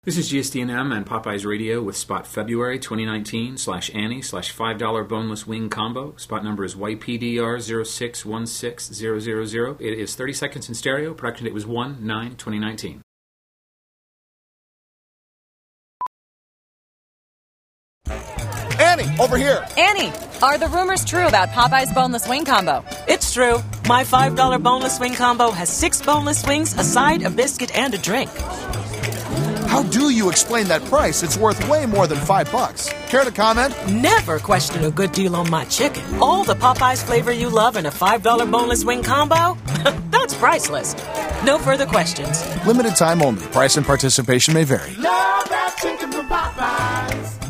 This is GSD&M and Popeyes Radio with Spot February 2019/Annie/$5 boneless wing combo. Spot number is YPDR0616000. It is 30 seconds in stereo. Production date was 1/9/2019. Annie, over here. Annie, are the rumors true about Popeye's boneless wing combo? It's true. My $5 boneless wing combo has 6 boneless wings, a side, a biscuit, and a drink. How do you explain that price? It's worth way more than $5. Care to comment? Never question a good deal on my chicken. All the Popeyes flavor you love in a $5 boneless wing combo? That's priceless. No further questions. Limited time only. Price and participation may vary. Love that chicken from Popeyes.